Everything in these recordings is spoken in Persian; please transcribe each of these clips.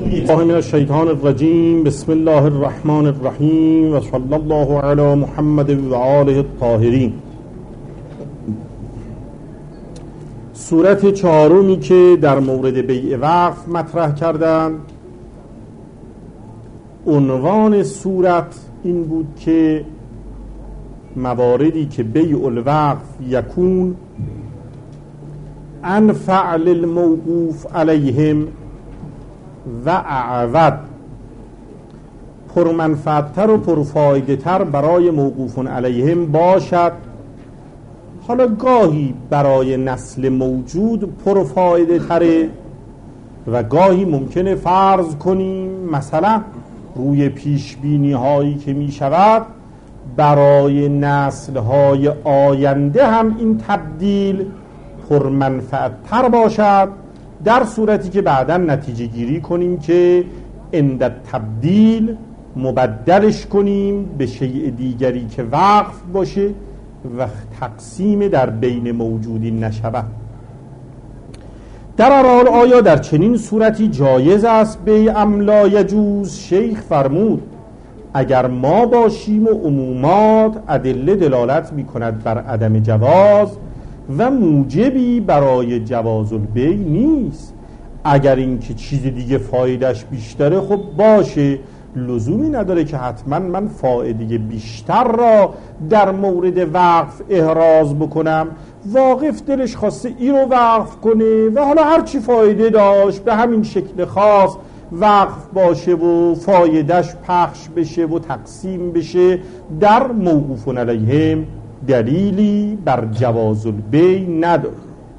الله من الشیطان الرجیم. بسم الله الرحمن الرحیم و صلی الله علی محمد و آله الطاهرین. سورت چهارمی که در مورد بیع وقف مطرح کردند، عنوان سورت این بود که مواردی که بیع الوقف یکون انفع للموقوف علیهم و اعود، پرمنفعتر و پرفایده تر برای موقوفون علیهم باشد. حالا گاهی برای نسل موجود پرفایده تره و گاهی ممکنه فرض کنیم مثلا روی پیشبینی هایی که می شود برای نسل های آینده هم این تبدیل پرمنفعت تر باشد، در صورتی که بعدا نتیجه گیری کنیم که عند تبدیل مبدلش کنیم به شیء دیگری که وقف باشه و تقسیم در بین موجودین نشود. در هر حال آیا در چنین صورتی جایز است بیع ام لا یجوز؟ شیخ فرمود اگر ما باشیم و عمومات ادله دلالت می کند بر عدم جواز و موجبی برای جواز البیع نیست. اگر اینکه چیز دیگه فایدهش بیشتره خب باشه، لزومی نداره که حتما من فایده بیشتر را در مورد وقف احراز بکنم. واقف دلش خواسته این رو وقف کنه و حالا هرچی فایده داشت به همین شکل خاص وقف باشه و فایدهش پخش بشه و تقسیم بشه، در موقوفون علیهم دلیلی بر جواز البیع نداره.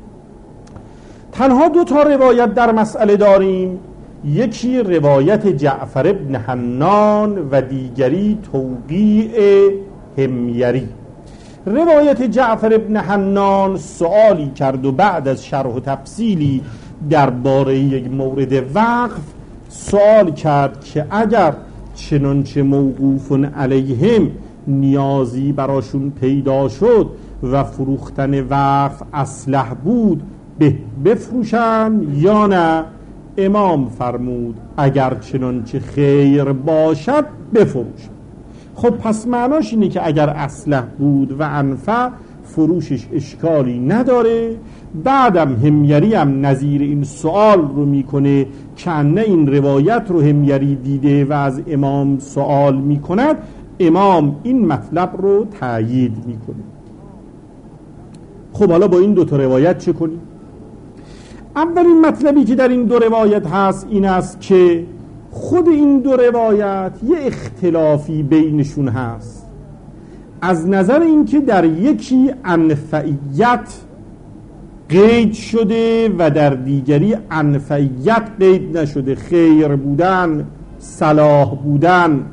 تنها دو تا روایت در مسئله داریم، یکی روایت جعفر ابن حنان و دیگری توقیع حمیری. روایت جعفر ابن حنان سوالی کرد و بعد از شرح و تفصیلی درباره یک مورد وقف سوال کرد که اگر چنانچه موقوفون علیهم نیازی براشون پیدا شد و فروختن وقف اصلح بود بفروشن یا نه؟ امام فرمود اگر چنانچه خیر باشد بفروشن. خب پس معناش اینه که اگر اصلح بود و انفع فروشش اشکالی نداره. بعدم حمیری هم نظیر این سوال رو میکنه که نه این روایت رو حمیری دیده و از امام سوال میکند، امام این مطلب رو تأیید میکنه. خب حالا با این دو تا روایت چه کنیم؟ اولین مطلبی که در این دو روایت هست این است که خود این دو روایت یه اختلافی بینشون هست، از نظر اینکه در یکی انفعیت قید شده و در دیگری انفعیت قید نشده، خیر بودن، صلاح بودن.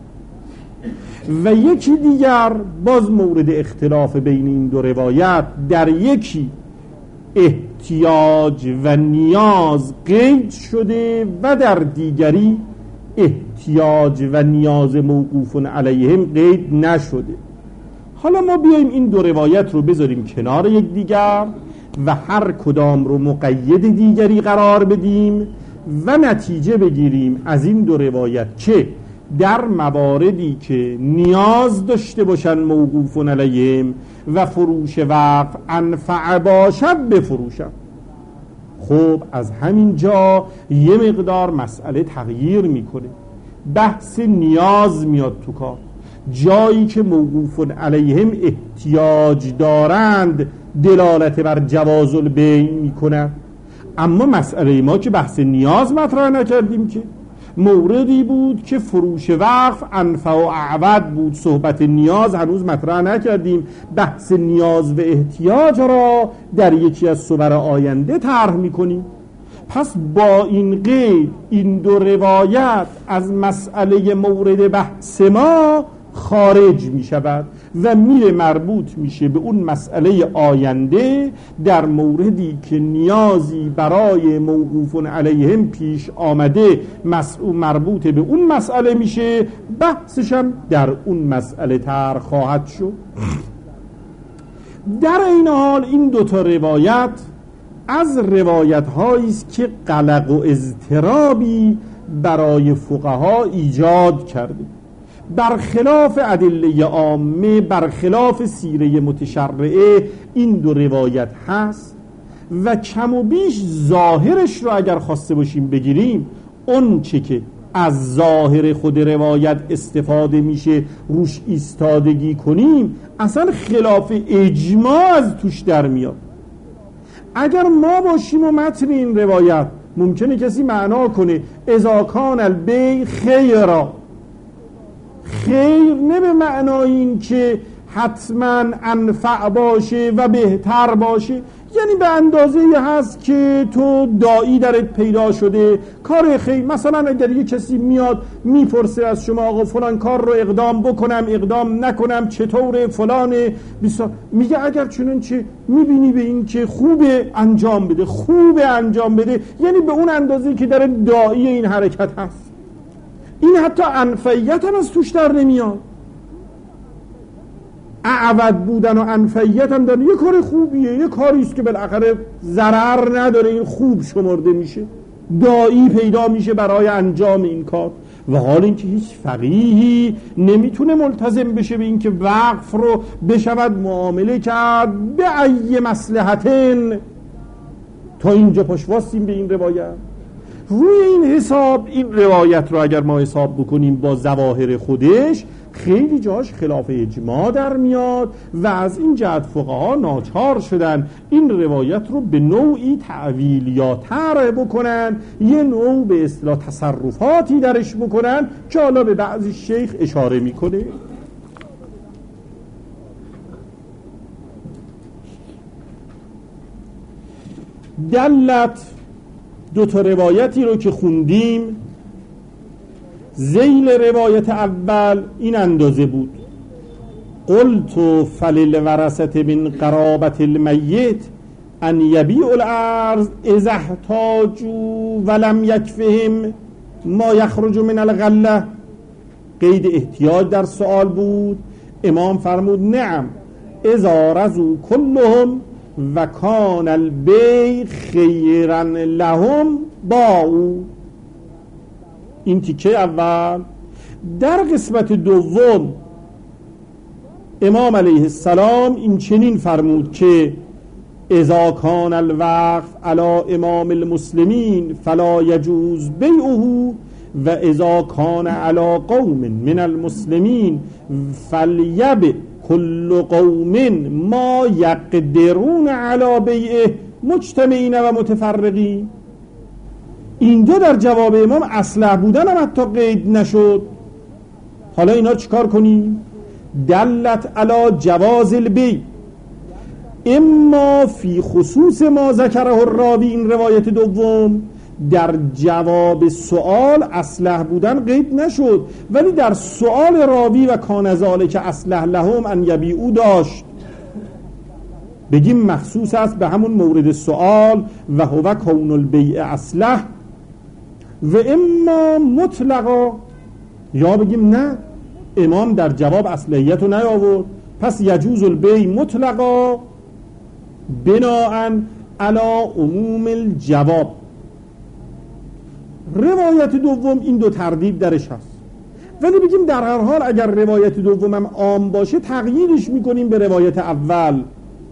و یکی دیگر باز مورد اختلاف بین این دو روایت، در یکی احتیاج و نیاز قید شده و در دیگری احتیاج و نیاز موقوفون علیهم قید نشده. حالا ما بیایم این دو روایت رو بذاریم کنار یک دیگر و هر کدام رو مقید دیگری قرار بدیم و نتیجه بگیریم از این دو روایت که در مواردی که نیاز داشته باشن موقوفون علیهم و فروش وقف انفع باشد بفروشن. خب از همین جا یه مقدار مسئله تغییر میکنه، بحث نیاز میاد تو کار. جایی که موقوفون علیهم احتیاج دارند دلالت بر جواز البیع میکنن، اما مسئله ما که بحث نیاز مطرح نکردیم، که موردی بود که فروش وقف انفع و اعود بود، صحبت نیاز هنوز مطرح نکردیم. بحث نیاز و احتیاج را در یکی از صور آینده طرح میکنیم. پس با این قید این دو روایت از مسئله مورد بحث ما خارج می شود و میره مربوط میشه به اون مسئله آینده در موردی که نیازی برای موقوفون علیهم پیش آمده، مربوط به اون مسئله میشه، بحثشم در اون مسئله طرح خواهد شد. در این حال این دوتا روایت از روایت هایی است که قلق و اضطرابی برای فقها ایجاد کرده، برخلاف ادله عامه، برخلاف سیره متشرعه این دو روایت هست و کم و بیش ظاهرش رو اگر خواسته باشیم بگیریم، اون چه که از ظاهر خود روایت استفاده میشه روش ایستادگی کنیم، اصلا خلاف اجماع از توش در میاد. اگر ما باشیم و متن این روایت ممکنه کسی معنا کنه اذا کان البیع خیرا، خیر نه به معنای این که حتما انفع باشه و بهتر باشه، یعنی به اندازه هست که تو داعی درت پیدا شده کار خیر. مثلا اگر یه کسی میاد میپرسه از شما آقا فلان کار رو اقدام بکنم اقدام نکنم چطوره فلانه، میگه اگر چنانچه میبینی به این که خوبه انجام بده، خوبه انجام بده، یعنی به اون اندازه که در داعی این حرکت هست. این حتی انفعیت هم از توش در نمیاد، اعود بودن و انفعیت هم داره، یه کار خوبیه، یه کاریست که بالاخره ضرر نداره، این خوب شمرده میشه، داعی پیدا میشه برای انجام این کار. و حال اینکه هیچ فقیهی نمیتونه ملتزم بشه به این که وقف رو بشود معامله کرد به ای مصلحتن. تا اینجا پاش واستیم به این روایت. روی این حساب این روایت رو اگر ما حساب بکنیم با ظواهر خودش، خیلی جاش خلاف اجماع در میاد و از این جهت فقها ناچار شدن این روایت رو به نوعی تعویل یا طرح بکنن، یه نوع به اصطلاح تصرفاتی درش بکنن که حالا به بعضی شیخ اشاره میکنه. دلت دو تا روایتی رو که خوندیم، ذیل روایت اول این اندازه بود: قلت فللورثة من قرابة المیت ان یبیع الارض اذا احتاجوا ولم یکفهم ما یخرج من الغله. قید احتیاج در سؤال بود. امام فرمود نعم اذا رضوا كلهم و کان البیع خیرا لهم باعوا. این تیکه اول. در قسمت دوم امام علیه السلام این چنین فرمود که اذا کان الوقف علی امام المسلمین فلا یجوز بیعه و اذا کان علی قوم من المسلمین فلیبع کل قوم ما یقدرون علی بیعه مجتمعین و متفرقین. اینجا در جواب امام اصلح بودن هم حتی قید نشد. حالا اینا چیکار کنیم؟ دلت علی جواز البیع اما فی خصوص ما ذکره الراوی. این روایت دوم در جواب سوال اصلح بودن قید نشد، ولی در سوال راوی و کان ذالک اصلح لهم ان یبیعوا داشت. بگیم مخصوص است به همون مورد سوال و هو کون البیع اصلح، و اما مطلقا، یا بگیم نه امام در جواب اصلیت رو نیاورد، پس یجوز البیع مطلقا بناءً علی عموم الجواب. روایت دوم این دو تردید درش هست، ولی بگیم در هر حال اگر روایت دوم هم عام باشه تغییرش میکنیم به روایت اول.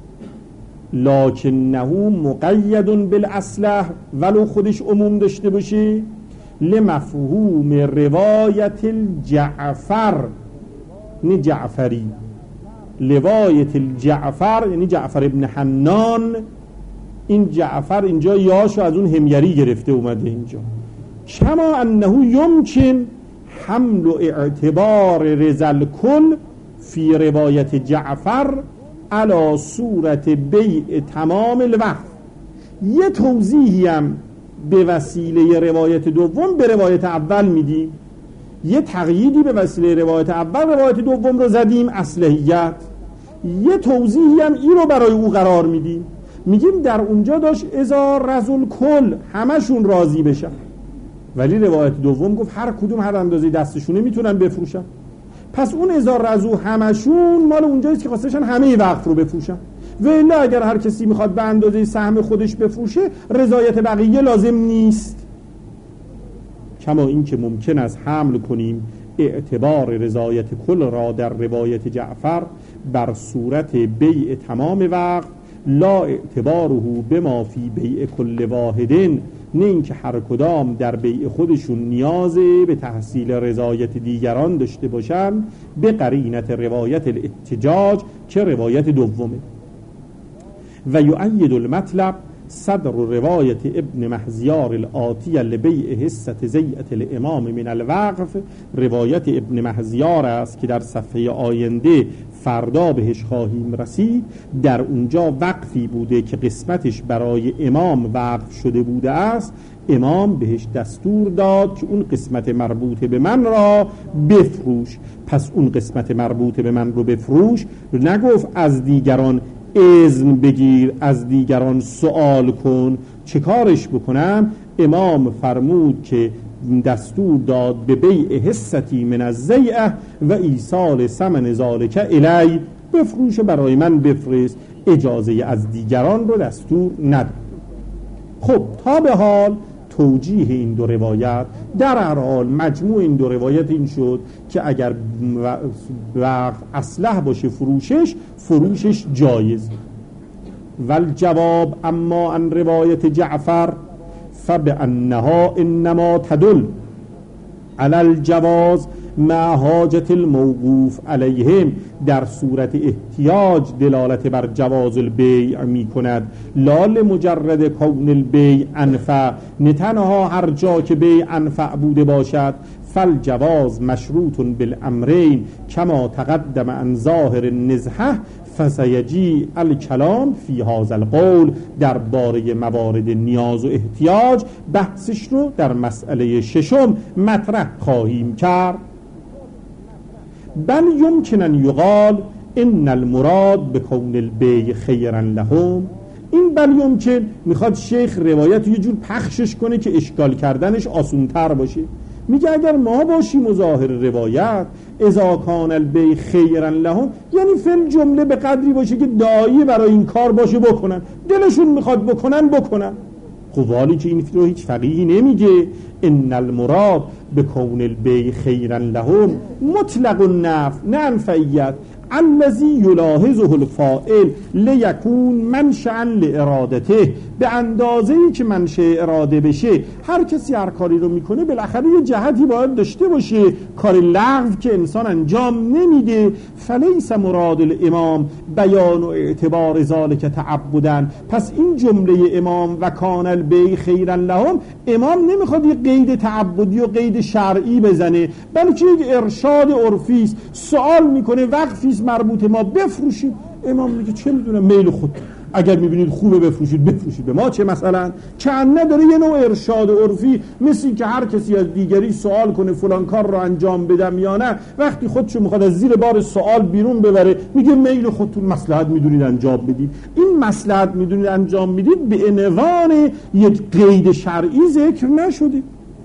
لکنه مقید بالاصلح، ولو خودش عموم داشته باشه، لمفهوم روایت الجعفر، نه جعفری، روایت الجعفر یعنی جعفر ابن حنان. این جعفر اینجا یاشو از اون همیری گرفته اومده اینجا. کما انه یمکن حمل و اعتبار رزل کل فی روایت جعفر علی صورت بیع تمام الوقت. یه توضیحی هم به وسیله روایت دوم به روایت اول میدیم، یه تقییدی به وسیله روایت اول روایت دوم رو زدیم اصلحیت، یه توضیحی هم این رو برای او قرار میدیم. میگیم در اونجا داشت اذا رزل کل همشون راضی بشن، ولی روایت دوم گفت هر کدوم هر اندازه دستشونه میتونن بفروشن. پس اون اذا رزو همشون مال اونجاییست که خواستشن همه وقت رو بفروشن، ولی اگر هر کسی میخواد به اندازه سهم خودش بفروشه رضایت بقیه لازم نیست. کما این که ممکن است حمل کنیم اعتبار رضایت کل را در روایت جعفر بر صورت بیع تمام وقت، لا اعتباره بما فی بیع کل واحدین، نه اینکه هر کدام در بیع خودشون نیاز به تحصیل رضایت دیگران داشته باشند، به قرینت روایت الاحتجاج که روایت دومه. و یؤید المطلب صدر روایت ابن مهزیار الآتیه لبیع حصة زیعة الامام من الوقف. روایت ابن مهزیار است که در صفحه آینده فردا بهش خواهیم رسید. در اونجا وقفی بوده که قسمتش برای امام وقف شده بوده است. امام بهش دستور داد که اون قسمت مربوط به من را بفروش. پس اون قسمت مربوط به من رو بفروش، نگفت از دیگران اذن بگیر، از دیگران سوال کن. چه کارش بکنم؟ امام فرمود که دستور داد به بیع حصتی من الزیعه و ایصال ثمن ذالک الی، بفروش برای من بفرست، اجازه از دیگران رو دستور نداد. خب تا به حال توجیه این دو روایت، در هر حال مجموع این دو روایت این شد که اگر وقت اصلح باشه فروشش جایز. والجواب اما عن روایت جعفر فبأنها انما تدل على الجواز مع حاجت الموقوف علیهم، در صورت احتیاج دلالت بر جواز البیع می کند، لا لمجرد کون البیع انفع، نه تنها هر جا که بیع انفع بوده باشد. فالجواز مشروط بالامرین کما تقدم عن ظاهر النزهه فسیجی الکلام فی هذا القول. در باره موارد نیاز و احتیاج بحثش رو در مسئله ششم مطرح خواهیم کرد. بل یمکن ان یقال ان المراد بکون البیع خیرا لهم. این بل یمکن میخواد شیخ روایت یه جور پخشش کنه که اشکال کردنش آسونتر باشه. میگه اگر ما باشیم و ظاهر روایت اذا کان البیع خیرا لهم، یعنی فل جمله به قدری باشه که دایی برای این کار باشه بکنن، دلشون میخواد بکنن. خب ولی که این رو هیچ فقیهی نمیگه. ان المراد بکون البیع خیرا لهم مطلق النفع، نه انفعیت، الذی یلاحظه الفاعل لیکون منشأ لارادته، به اندازه‌ای که منشأ اراده بشه. هر کسی هر کاری رو میکنه بالاخره یه جهتی باید داشته باشه، کار لغو که انسان انجام نمیده. فلیس مراد الامام بیان و اعتبار ذالک تعبداً. پس این جمله امام و کان البیع خیرا لهم، امام نمیخواد یه قید تعبدی و قید شرعی بزنه، بلکه یک ارشاد عرفی است. سوال میکنه وقفی مربوط ما بفروشید. امام میگه چه میدونم میل خود، اگر میبینید خوبه بفروشید، به ما چه مثلا. چند نداره یه نوع ارشاد عرفی، مثل که هر کسی از دیگری سوال کنه فلان کار رو انجام بدم یا نه، وقتی خودشو میخواد از زیر بار سوال بیرون ببره میگه میل خودتون مصلحت میدونید انجام بدید. این مصلحت میدونید انجام میدید به عنوان یک قید شرعی ذکر نشده.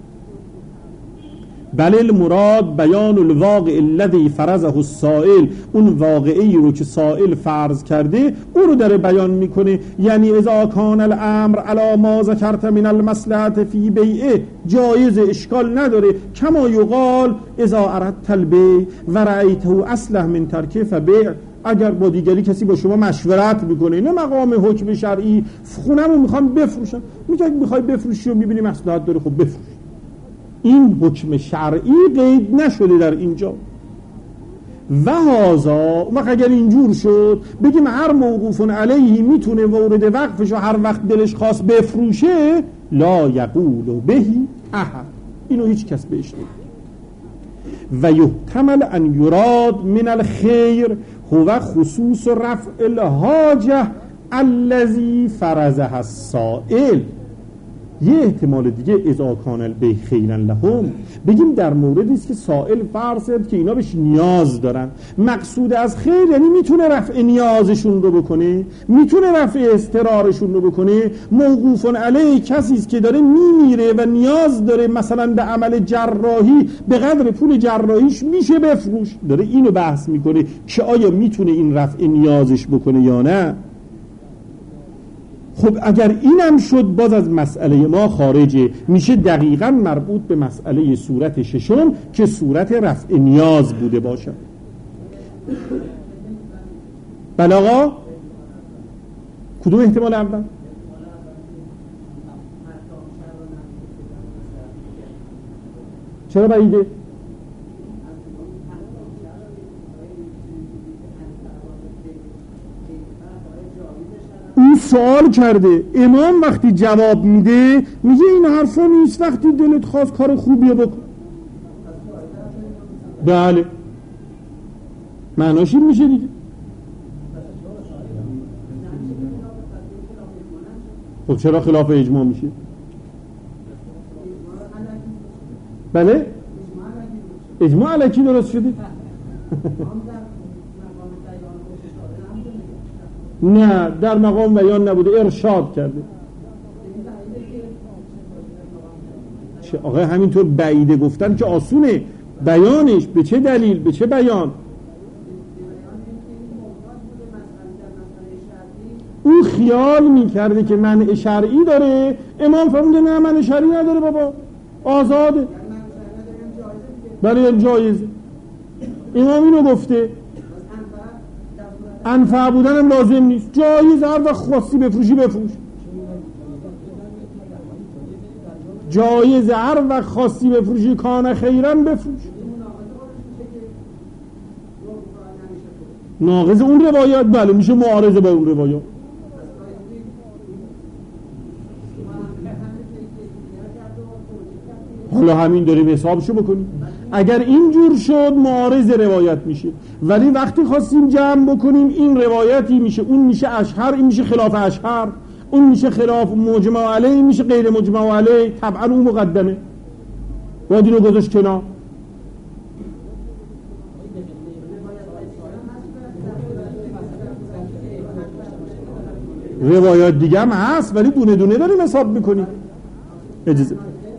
بل المراد بیان الواقع الذی فرضه السائل، اون واقعی رو که سائل فرض کرده او رو داره بیان میکنه. یعنی اذا کان الامر علی ما ذکرت من المصلحت فی بیعه، جایز، اشکال نداره. کما یقال اذا اردت البیع و رأیته اصلح من ترکه فبیع. اگر با دیگری کسی با شما مشورت میکنه، نه مقام حکم شرعی، خونمو میخوام بفروشم، میگه میخوای بفروشی و میبینی مصلحت داره، خب بفروش. این حکم شرعی قید نشده در اینجا. و هذا، اگر اینجور شد بگیم هر موقوف علیه میتونه مورد وقفش و هر وقت دلش خواست بفروشه، لا یقول بهی احد، اینو هیچ کس بهش نمیگه. و یحتمل ان یراد من الخیر هو خصوص رفع الحاجه الذی فرضها السائل. یه احتمال دیگه اذا کان البیع خیرا لهم، بگیم در موردی است که سائل فرض کرد که اینا بهش نیاز دارن. مقصود از خیر یعنی میتونه رفع نیازشون رو بکنه، میتونه رفع اضطرارشون رو بکنه. موقوف علیه کسی است که داره میمیره و نیاز داره مثلا به عمل جراحی، به قدر پول جراحیش میشه بفروش. داره اینو بحث میکنه که آیا میتونه این رفع نیازش بکنه یا نه. خب اگر اینم شد باز از مسئله ما خارجه، میشه دقیقاً مربوط به مسئله صورت ششم که صورت رفع نیاز بوده باشه. بله آقا، کدوم احتمال اول؟ چرا بعیده؟ اون سوال کرده، امام وقتی جواب میده میگه این حرفا نیست، وقتی دلت خواست کار خوبیه بکن. بله معناش این میشه دیگه. خب چرا خلاف اجماع میشه؟ بله اجماع الکی درست شده. نه در مقام بیان نبوده، ارشاد کرده. چه آقا همینطور بعیده گفتن که آسونه، بیانش به چه دلیل، به چه بیان؟ اون خیال میکرده که منع شرعی داره، امام فرموده نه منع شرعی نداره بابا، آزاده. بله جایزه، امام اینو گفته. انفع بودن هم لازم نیست، جایز هر وقت خواستی بفروشی بفروش، جایز هر وقت خواستی بفروشی کان خیرن بفروش. ناقض اون روایات بله میشه معارضه با اون روایات. حالا همین داریم حسابشو بکنیم، اگر اینجور شد معارض روایت میشه، ولی وقتی خواستیم جمع بکنیم این روایتی میشه، اون میشه اشهر، این میشه خلاف اشهر، اون میشه خلاف مجمع علیه، این میشه غیر مجمع علیه، طبعا اون مقدمه باید اینو گذاشت کنار. روایات دیگه هم هست ولی دونه دونه داریم حساب میکنیم. اجازه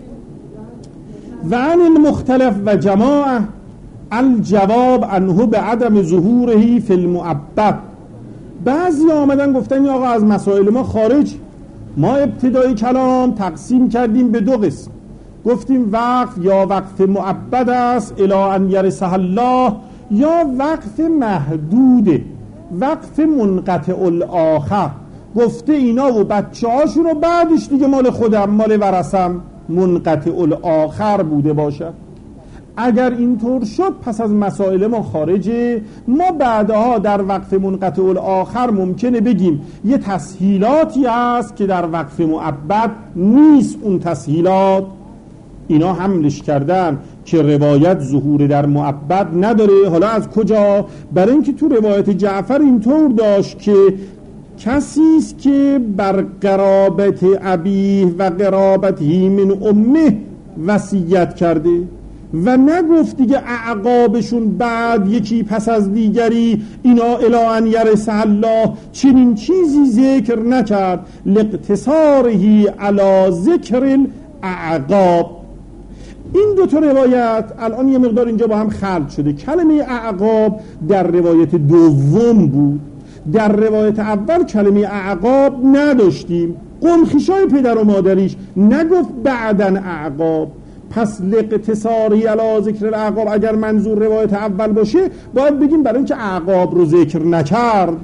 و عن المختلف و جماعه الجواب عنه به عدم ظهوره فی المعبد. بعضی آمدن گفتن یا آقا از مسائل ما خارج، ما ابتدای کلام تقسیم کردیم به دو قسم، گفتیم وقف یا وقف معبد است الی ان یرثه الله، یا وقف محدوده، وقف منقطع الاخر. گفته اینا و بچه هاشون رو بعدش دیگه مال خودم، مال ورثم، منقطع الاخر بوده باشه. اگر اینطور شد پس از مسائل ما خارجه. ما بعدها در وقف منقطع الاخر ممکنه بگیم یه تسهیلاتی هست که در وقف معبد نیست، اون تسهیلات اینا حملش کردن که روایت ظهور در معبد نداره. حالا از کجا؟ برای اینکه تو روایت جعفر اینطور داشت که کسی است که بر قرابت ابیه و قرابته من امه وصیت کرده و نگفت دیگه اعقابشون بعد یکی پس از دیگری اینا الی ان یرثه الله، چنین چیزی ذکر نکرد. لاقتصاره علی ذکر الاعقاب. این دو تا روایت الان یه مقدار اینجا با هم خلط شده. کلمه اعقاب در روایت دوم بود، در روایت اول کلمه اعقاب نداشتیم. قمخیشای پدر و مادریش نگفت بعدن اعقاب. پس لاقتصاری علی ذکر الاعقاب اگر منظور روایت اول باشه باید بگیم برای اینکه اعقاب رو ذکر نکرد.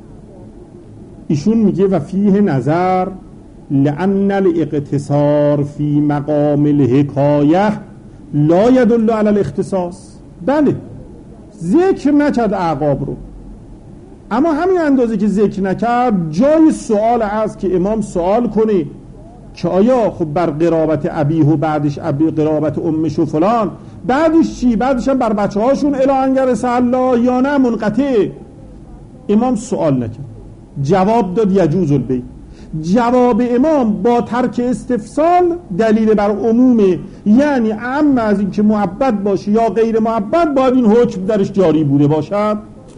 ایشون میگه و فیه نظر لأن الاقتصار فی مقام الحکایه لا یدل علی الاختصاص. بله ذکر نکرد اعقاب رو، اما همین اندازه که ذکر نکرد جای سوال هست که امام سوال کنه که آیا خب بر قرابت ابیه و بعدش قرابت امش و فلان، بعدش چی؟ بعدش هم بر بچه هاشون الی ان یرثه الله یا نه منقطع. امام سوال نکرد، جواب داد یجوز البیع. جواب امام با ترک استفسال دلیل بر عمومه، یعنی اما از این که معبد باشه یا غیر معبد باید این حکم درش جاری بوده باشد.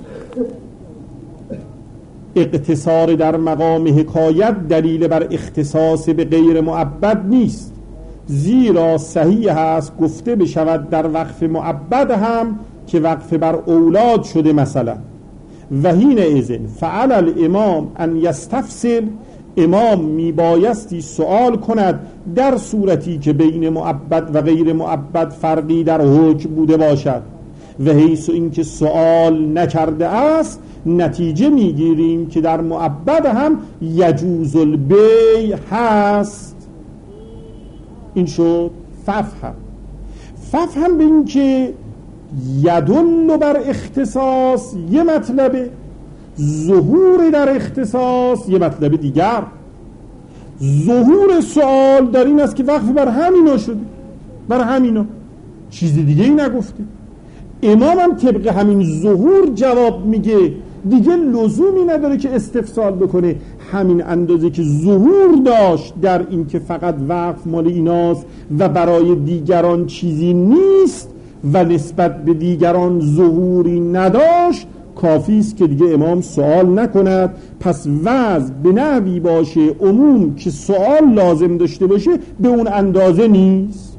اقتصار در مقام حکایت دلیل بر اختصاص به غیر معبد نیست، زیرا صحیح هست گفته بشود در وقف معبد هم که وقف بر اولاد شده مثلا. و حین اذن فعل الامام ان یستفصل امام میبایستی سوال کند در صورتی که بین مؤبد و غیر مؤبد فرقی در حکم بوده باشد و حیث اینکه سوال نکرده است نتیجه میگیریم که در مؤبد هم یجوز البیع هست. این شد ففهم به این که یدل بر اختصاص یه مطلبه، ظهور در اختصاص یه مطلب دیگر. ظهور سوال در این است که وقف بر همینا شده، بر همینا، چیز دیگه ای نگفته. امام هم طبق همین ظهور جواب میگه، دیگه لزومی نداره که استفسار بکنه. همین اندازه که ظهور داشت در این که فقط وقف مال ایناست و برای دیگران چیزی نیست و نسبت به دیگران ظهوری نداشت، کافی است که دیگه امام سوال نکند. پس وضع به نحوی باشه عموم که سوال لازم داشته باشه به اون اندازه نیست.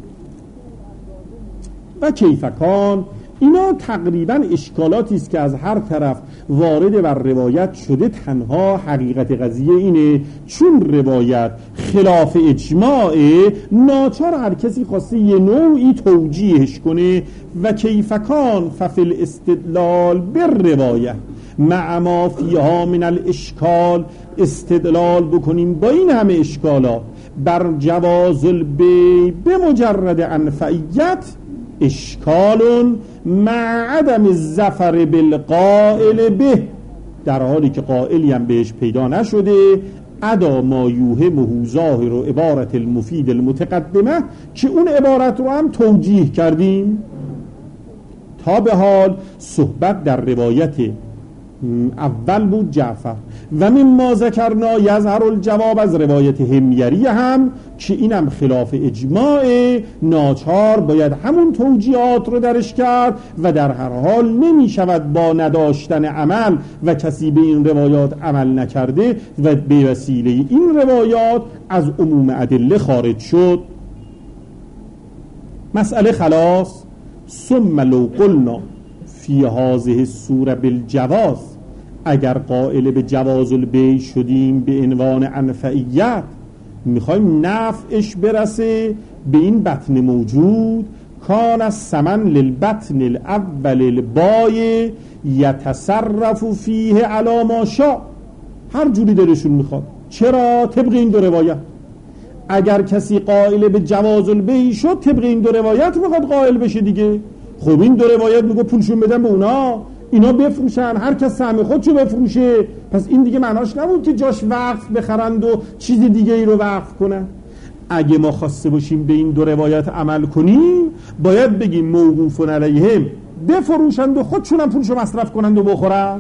و کیفکان، اینا تقریبا اشکالاتی است که از هر طرف وارد بر روایت شده. تنها حقیقت قضیه اینه چون روایت خلاف اجماعه، ناچار هر کسی خواسته یه نوعی توجیهش کنه. و کیفکان ففل استدلال بر روایت مع ما فیها من الاشکال، استدلال بکنیم با این همه اشکالات بر جواز البیع به مجرد انفعیت اشکال مع عدم الظفر بالقائل به، در حالی که قائلی هم بهش پیدا نشده. ادا ما یوهمه ظاهر و عبارت المفید المتقدمه، که اون عبارت رو هم توجیه کردیم. تا به حال صحبت در روایت اول بود جعفر و مما ذکرنا یظهر الجواب از روایت حمیری هم که اینم خلاف اجماع، ناچار باید همون توجیهات رو درش کرد و در هر حال نمی شود با نداشتن عمل و کسی به این روایات عمل نکرده و به وسیله این روایات از عموم ادله خارج شد. مسئله خلاص. ثم لو قلنا فی هذه الصوره بالجواز، اگر قائل به جواز البیع شدیم به عنوان انفعیت، میخوایم نفعش برسه به این بطن موجود. کان الثمن للبطن الاول البای یتصرف فیه علی ما شاء، هر جوری دلشون میخواد. چرا؟ طبق این دو روایت. اگر کسی قائل به جواز البیع شد طبق این دو روایت میخواد قائل بشه دیگه. خب این دو روایت میگه پولشون بدن به اونا، اینا بفروشن، هر کس سهم خودشو بفروشه. پس این دیگه معناش نبود که جاش وقف بخرند و چیز دیگه ای رو وقف کنن. اگه ما خواسته باشیم به این دو روایت عمل کنیم، باید بگیم موقوف علیهم بفروشند و خودشون هم پولشو مصرف کنند و بخورن.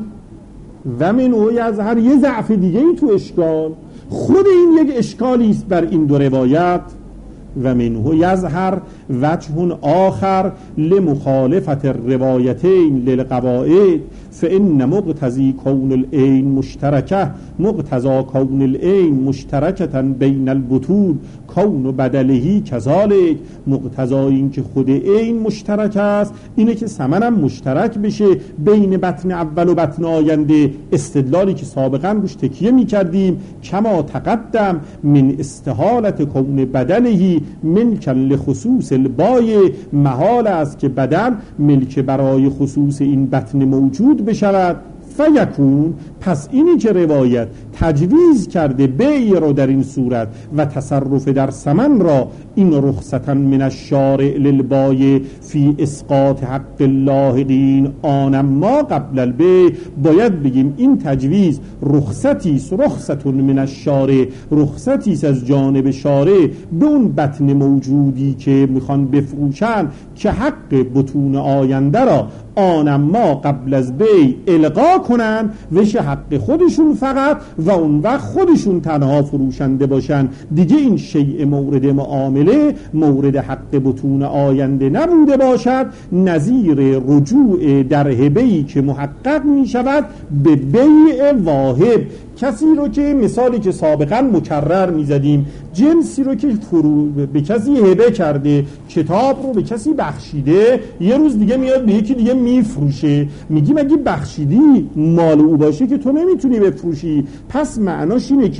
و من اوی از هر یه ضعف دیگه ای تو اشکال، خود این یک اشکالی است بر این دو روایت. و منه یظهر وجه آخر لمخالفت الروایتین للقواعد فإن مقتضی کون العین مشترکه مقتضا کون العین مشترکتا بین البطون کون بدلهی کذالک. مقتضا این که خود عین مشترک است اینه که ثمنم مشترک بشه بین بطن اول و بطن آینده. استدلالی که سابقا روش تکیه می کردیم کما تقدم من استحالت کون بدلهی ملکا لخصوص البای، محال است که بدل ملک برای خصوص این بطن موجود بشود. فیکون، پس اینی که روایت تجویز کرده بیع رو در این صورت و تصرف در ثمن را، این رخصتا من الشارع للبای فی اسقاط حق اللاحقین آن ما قبل البیع. باید بگیم این تجویز رخصتی است، رخصتون من الشارع، رخصتی است از جانب شارع به اون بطن موجودی که میخوان بفروشن که حق بطون آینده را آن ما قبل از بیع القا کنن وش حق خودشون فقط و اون وقت خودشون تنها فروشنده باشن. دیگه این شیء مورد معامله مورد حق بطون آینده نبوده باشد، نظیر رجوع در هبه‌ای که محقق می شود به بیع واهب. کسی رو که مثالی که سابقا مکرر می زدیم، جنسی رو که به کسی هبه کرده، کتاب رو به کسی بخشیده، یه روز دیگه میاد به یکی دیگه میفروشه، میگیم اگه بخشیدی مال او باشه که تو نمیتونی بفروشی. پس معناش اینه که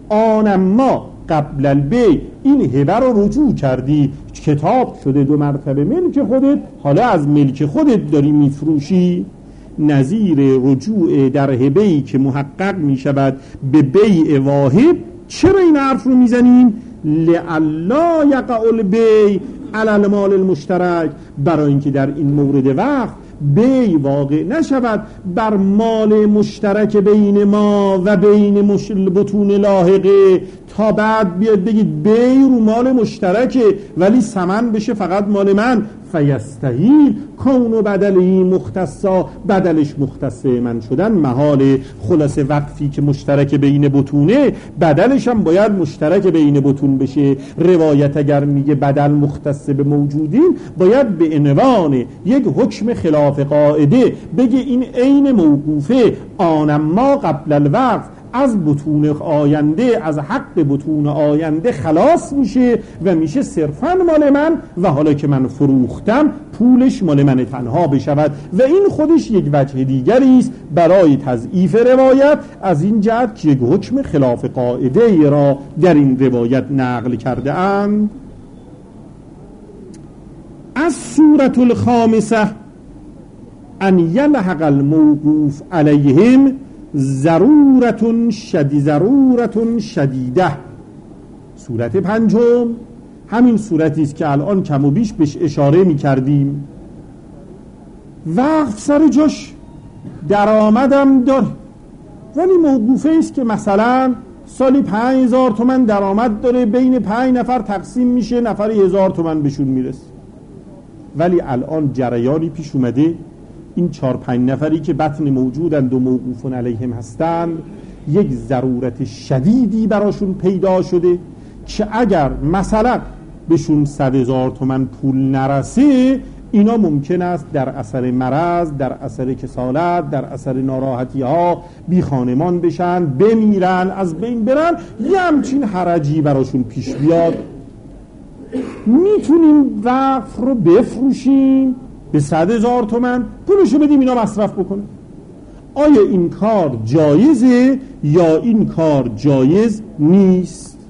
آنما قبل البیع این هبه رو رجوع کردی، کتاب شده 2 مرتبه ملک خودت، حالا از ملک خودت داری میفروشی، نظیر رجوع در هبه‌ای که محقق می شود به بیع واهب. چرا این حرف رو میزنیم؟ لئلا یقع البیع علی المال المشترک، برای اینکه در این مورد وقت بیع واقع نشود بر مال مشترک بین ما و بین بطون لاحقه، تا بعد بیاد بگید بیع رو مال مشترکه ولی ثمن بشه فقط مال من، فیستحیل کون و بدلی مختصا، بدلش مختص من شدن محال. خلاص وقفی که مشترک بین بطونه، بدلش هم باید مشترک بین بطون بشه. روایت اگر میگه بدل مختص به موجودین، باید به عنوان یک حکم خلاف قاعده بگه این عین موقوفه، آنما قبل الوقف از بطون آینده، از حق بطون آینده خلاص میشه و میشه صرفاً مال من، و حالا که من فروختم پولش مال من تنها بشود. و این خودش یک وجه دیگری است برای تضعیف روایت، از این جهت که یک حکم خلاف قاعده ای را در این روایت نقل کرده اند. از سورة الخامسه ان یلحق الموقوف علیهم ضرورت شدیده. سورت 5 همین سورتی است که الان کم و بیش بهش اشاره می کردیم. وقف سر جاش درآمدم داره، ولی موقوفه است که مثلا سالی 5000 تومان درآمد داره، بین 5 نفر تقسیم میشه، نفری 1000 تومان بهشون میرسه. ولی الان جریانی پیش اومده، این 4-5 نفری که بطن موجودند و موقوفون علیهم هستند، یک ضرورت شدیدی براشون پیدا شده که اگر مثلا بهشون 100,000 تومان پول نرسه، اینا ممکن است در اثر مرض، در اثر کسالت، در اثر ناراحتی ها بی خانمان بشن، بمیرن، از بین برن، یه همچین حرجی براشون پیش بیاد. میتونیم وقف رو بفروشیم به 100,000 تومان، پولشو بدیم اینا مصرف بکنه. آیا این کار جایزه یا این کار جایز نیست؟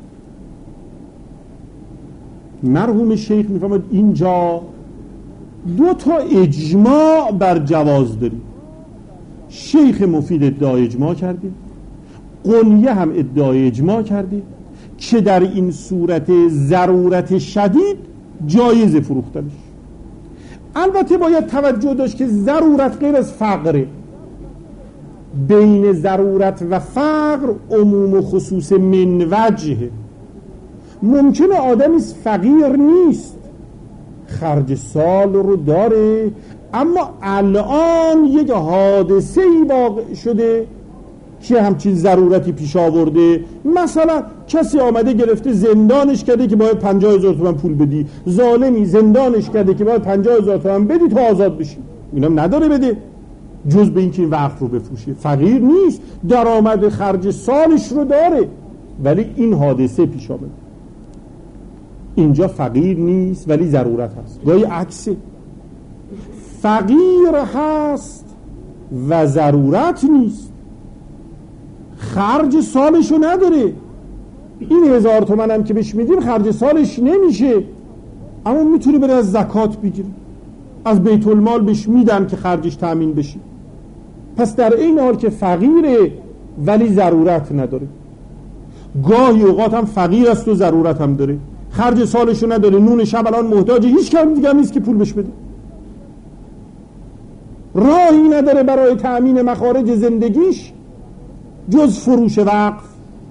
مرحوم شیخ میفرماید اینجا 2 اجماع بر جواز داریم. شیخ مفید ادعای اجماع کرده، قنیه هم ادعای اجماع کرده که در این صورت ضرورت شدید جایز فروختنش. البته باید توجه داشت که ضرورت غیر از فقره. بین ضرورت و فقر عموم و خصوص من وجهه. ممکنه آدمی فقیر نیست، خرج سال رو داره، اما الان یک حادثه‌ای واقع شده که همچین ضرورتی پیش آورده. مثلا کسی آمده گرفته زندانش کرده که باید 50,000 تومان پول بدی، ظالمی زندانش کرده که باید 50,000 تومان بدی تا آزاد بشی، اینم نداره بده جز به اینکه این وقت رو بفروشه. فقیر نیست، درآمد خرج سالش رو داره، ولی این حادثه پیش آمده. اینجا فقیر نیست ولی ضرورت هست. گاهی عکسه، فقیر هست و ضرورت نیست، خرج سالشو نداره. این 1000 تومان هم که بهش میدیم خرج سالش نمیشه، اما میتونه بره از زکات بگیره، از بیت المال بهش میدن که خرجش تامین بشه. پس در این حال که فقیره ولی ضرورت نداره. گاهی اوقات هم فقیر است و ضرورت هم داره، خرج سالشو نداره، نون شب الان محتاج هیچ کم دیگه نیست که پول بهش بده، راهی نداره برای تأمین مخارج زندگیش جز فروش وقف.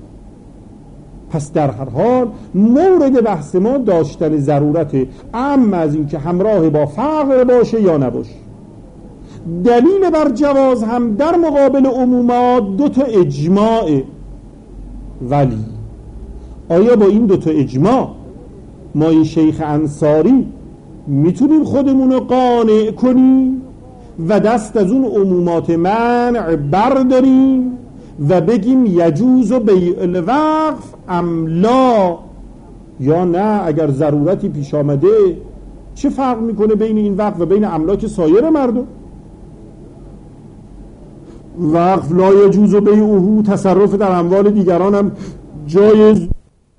پس در هر حال مورد بحث ما داشتن ضرورته، اما از این که همراه با فقر باشه یا نباشه. دلیل بر جواز هم در مقابل عمومات 2 اجماعه. ولی آیا با این 2 اجماع ما این شیخ انصاری میتونیم خودمون رو قانع کنیم و دست از اون عمومات منع برداریم و بگیم یجوز بیع الوقف ام لا، یا نه اگر ضرورتی پیش آمده چه فرق میکنه بین این وقف و بین املاک سایر مردم؟ وقف لا یجوز بیعه، تصرف در اموال دیگران هم جایز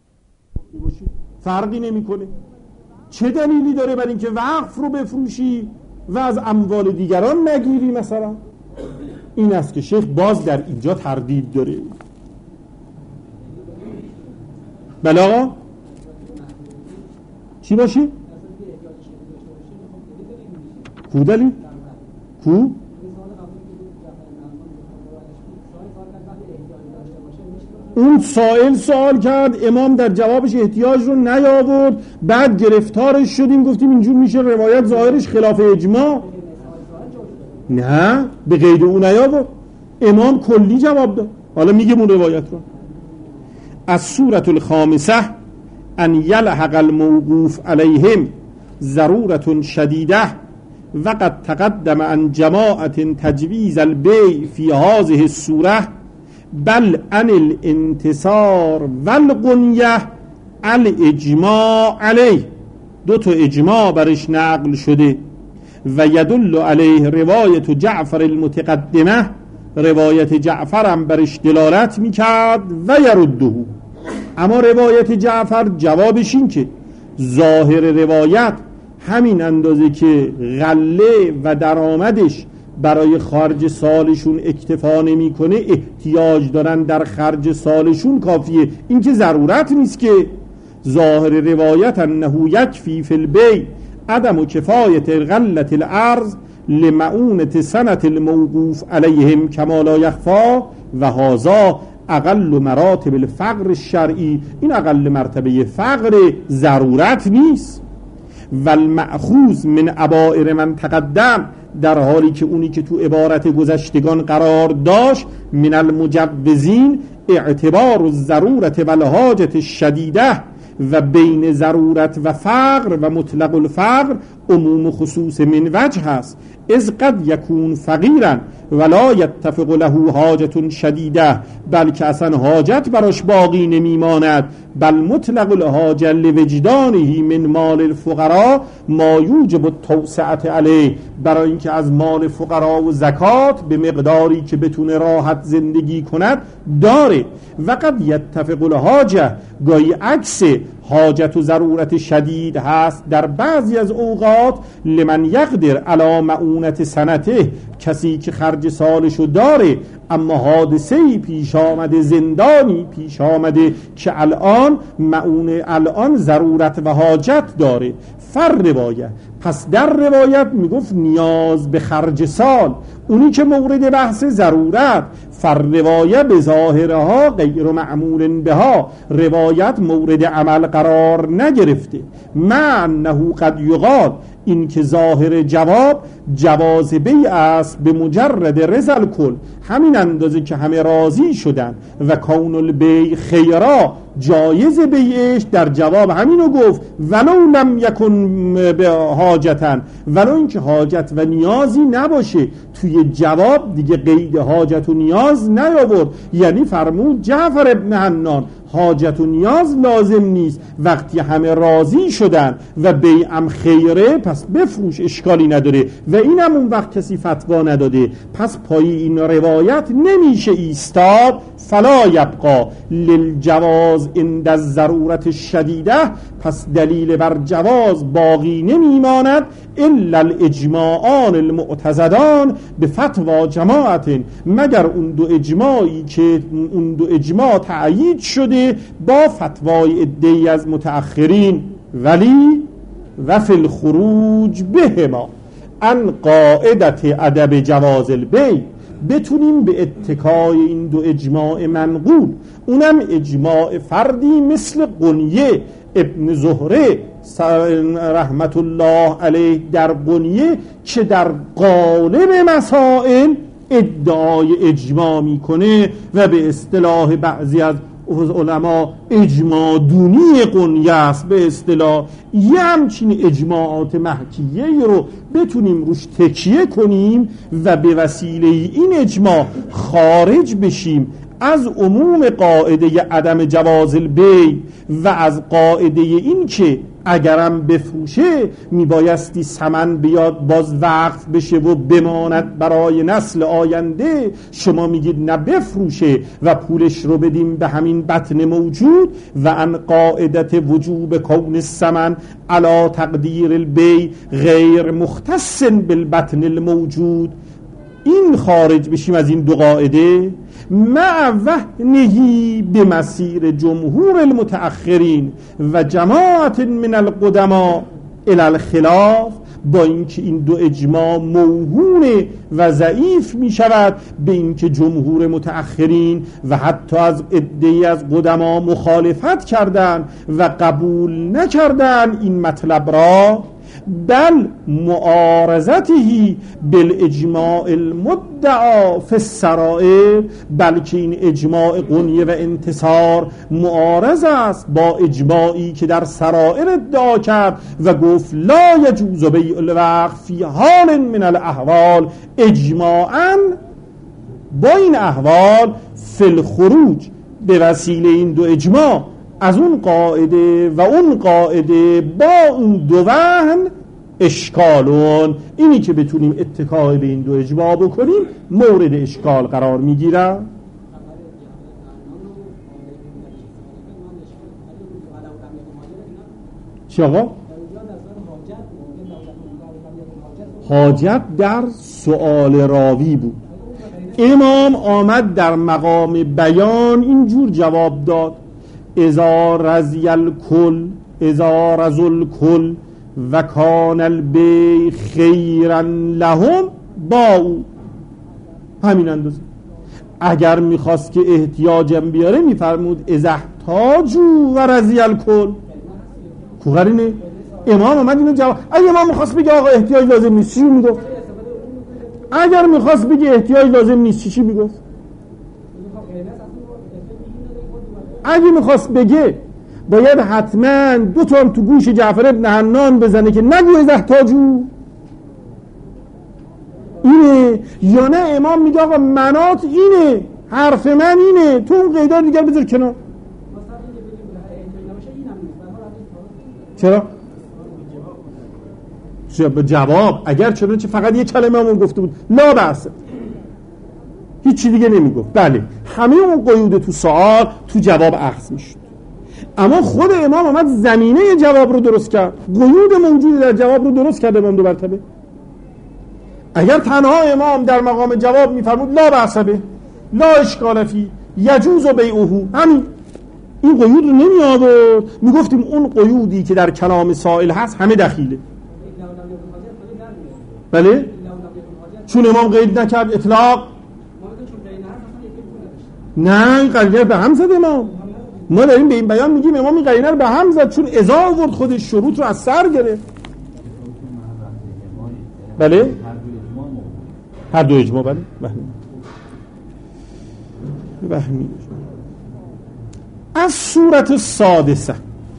فرقی نمیکنه. چه دلیلی داره برای اینکه وقف رو بفروشی و از اموال دیگران نگیری مثلا؟ این است که شیخ باز در اینجا تردید داره. بله آقا چی باشی؟ کو دلیل؟ کو؟ اون سوال کرد، امام در جوابش احتیاج رو نیاورد، بعد گرفتارش شدیم گفتیم اینجور میشه روایت ظاهرش خلاف اجماع. نه به قید اون نیاورد، امام کلی جواب داد. حالا میگم اون روایت رو. از سورة الخامسه ان یلحق الموقوف علیهم ضرورة شدیده وقد تقدم عن جماعة تجویز البیع فی هذه السوره بل عن الانتصار والغنیه الاجماع علیه. دو تا اجماع برش نقل شده و یدل علیه روایت جعفر المتقدمه، روایت جعفر هم برش دلالت میکرد و یرده. اما روایت جعفر جوابش این که ظاهر روایت همین اندازه که غله و درآمدش برای خرج سالشون اکتفا نمیکنه، احتیاج دارن در خرج سالشون کافیه، این که ضرورت نیست. که ظاهر روایت انه یکفی فی البیع عدم کفایت غلة الارض لمعونة سنة الموقوف علیهم کما لا یخفا و هذا اقل مراتب الفقر الشرعی. این اقل مرتبه فقر ضرورت نیست. و المأخوذ من ابائر من تقدم، در حالی که اونی که تو عبارت گذشتگان قرار داشت من المجوزین اعتبار الضرورت و الحاجت الشدیده و بین ضرورت و فقر و مطلق الفقر عموم و خصوص من وجه هست. از قد یکون فقیرا ولا یتفق له حاجت شدیده، بلکه اصلا حاجت براش باقی نمیماند. بل مطلق الحاجه لوجدانه من مال الفقراء ما یوجب التوسعه علیه، برای اینکه از مال فقرا و زکات به مقداری که بتونه راحت زندگی کند داره. و قد یتفق الحاجه، گاهی عکس حاجت و ضرورت شدید هست در بعضی از اوقات لمن یقدر علی معونت سنته، کسی که خرج سالشو داره اما حادثه‌ای پیش آمده، زندانی پیش آمده که الان ضرورت و حاجت داره. فر روایت، پس در روایت میگفت نیاز به خرج سال، اونی که مورد بحث ضرورت. فر روایت به ظاهرها غیر معمول بها، روایت مورد عمل قرار نگرفته. معنه قد یقال، این که ظاهر جواب جواز بیع است به مجرد رضا کل، همین اندازه که همه راضی شدن و کون البیع خیرا، جایز بیعش در جواب همینو گفت ولو لم یکن به حاجتن، ولو اینکه حاجت و نیازی نباشه. توی جواب دیگه قید حاجت و نیاز نیاورد، یعنی فرمود جعفر ابن حنان حاجت و نیاز لازم نیست، وقتی همه راضی شدن و بیعم خیره پس بفروش، اشکالی نداره. و اینم اون وقت کسی فتوا نداده، پس پای این روایت نمیشه ایستاد. فلا یبقا للجواز عند الضرورت الشدیده، پس دلیل بر جواز باقی نمیماند الا الاجماعان المعتضدان به فتوا جماعت، مگر اون دو اجماعی که اون دو اجماع تأیید شده با فتوای عده‌ای از متأخرین. ولی و فی الخروج بهما ان قاعدت ادب جواز البیع، بتونیم به اتکای این دو اجماع منقول، اونم اجماع فردی مثل قنیه ابن زهره رحمت الله علیه در قنیه که در قالب مسائل ادعای اجماع میکنه و به اصطلاح بعضی از علما اجماع دونی قنیه است. به اصطلاح یه همچین اجماعات محکیه رو بتونیم روش تکیه کنیم و به وسیله این اجماع خارج بشیم از عموم قاعده عدم جواز البیع و از قاعده این که اگرم بفروشه میبایستی ثمن بیاد باز وقف بشه و بماند برای نسل آینده، شما میگید نه بفروشه و پولش رو بدیم به همین بطن موجود. و ان قاعدت وجوب کون الثمن علی تقدیر البیع غیر مختص بالبطن الموجود. این خارج بشیم از این دو قاعده مع وهنهی به مسیر جمهور المتأخرین و جماعت من القدما الی الخلاف، با اینکه این دو اجماع موهون و ضعیف می شود به اینکه جمهور متأخرین و حتی از عده‌ای از قدما مخالفت کردند و قبول نکردند این مطلب را، بل معارضته بالاجماع المدعا فی السرائر، بلکه این اجماع قنیه و انتصار معارض است با اجماعی که در سرائر ادعا کرد و گفت لا یجوز بیع الوقف فی حال من الاحوال، اجماعاً با این احوال فی الخروج به وسیله این دو اجماع از اون قاعده و اون قاعده با اون دو وهن اشکالون، اینی که بتونیم اتکای به این دو اجماع بکنیم مورد اشکال قرار میگیره. چی آقا؟ حاجت در سؤال راوی بود. امام آمد در مقام بیان اینجور جواب داد: اذا رضی الکل اذا رضی الکل و کان البیع خیرا لهم باعوا. همین اندازه. اگر میخواست که احتیاجم بیاره میفرمود اذا احتاجوا و رضی الکل. کوغرینه امام آمد اینو جواب. اگه امام میخواست بگه آقا احتیاج لازم نیست چی میگفت؟ اگر میخواست بگه احتیاج لازم نیست چی میگفت؟ اگه میخواست بگه باید حتما دو تا هم تو گوش جعفر ابن حنان بزنه که نگو از احتاجو اینه، یا نه امام میگه آقا منات اینه، حرف من اینه، تو اون قیدار دیگر بذار کنار. چرا؟ به جواب اگر چه فقط یه کلمه همون گفته بود لا بحثه، هیچی دیگه نمیگفت، بله همه اون قیود تو سوال تو جواب اخذ میشد. اما خود امام آمد زمینه جواب رو درست کرد، قیود موجود در جواب رو درست کرد امام دو مرتبه. اگر تنها امام در مقام جواب میفرمود لا بأس به لا اشکال فی یجوز بیعه، همین این قیود رو نمی آورد، میگفتیم اون قیودی که در کلام سائل هست همه دخیله. بله چون امام قید نکرد اطلاق، نه این قرینه به هم زد امام. ما داریم به این بیان میگیم امام این قرینه رو به هم زد چون اذا آورد خودش شروط رو از سر گرفت. بله هر دو اجماع. بله وهمی. از صورت سادسه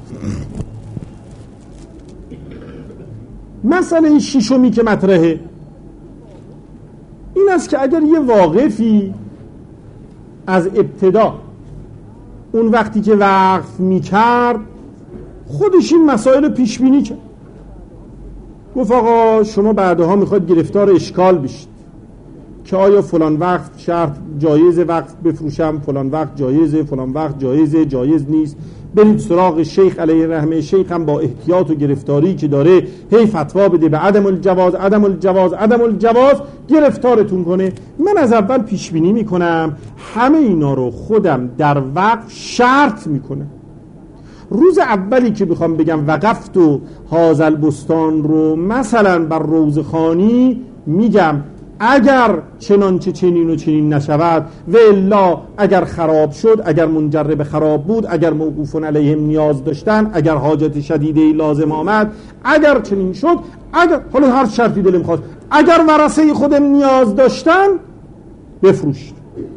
مسئله ششمی که مطرحه این است که اگر یه واقفی از ابتدا اون وقتی که وقف میکرد خودش این مسائل پیش بینی کرد، گفت آقا شما بعدها میخواید گرفتار اشکال بشید که آیا فلان وقت شرط جایز وقت بفروشم، فلان وقت جایزه، فلان وقت جایزه، جایز نیست، برید سراغ شیخ علیه رحمه. شیخ هم با احتیاط و گرفتاری که داره هی فتوا بده به عدم الجواز عدم الجواز عدم الجواز گرفتارتون کنه. من از اول پیش بینی میکنم همه اینا رو خودم در وقت شرط میکنم. روز اولی که بخوام بگم وقفت و هازل بستان رو مثلا بر روزخانی میگم اگر چنانچه چنین و چنین نشود و الا اگر خراب شد، اگر منجر به خراب بود، اگر موقوفون علیهم نیاز داشتن، اگر حاجت شدیده لازم آمد، اگر چنین شد، اگر حالا هر شرطی دلم خواست، اگر ورثه خودم نیاز داشتن بفروش.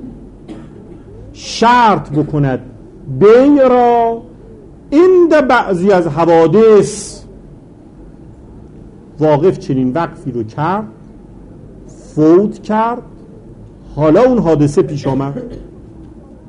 شرط بکند بیع را عند بعضی از حوادث. واقف چنین وقفی رو کرد، فوت کرد، حالا اون حادثه پیش آمد،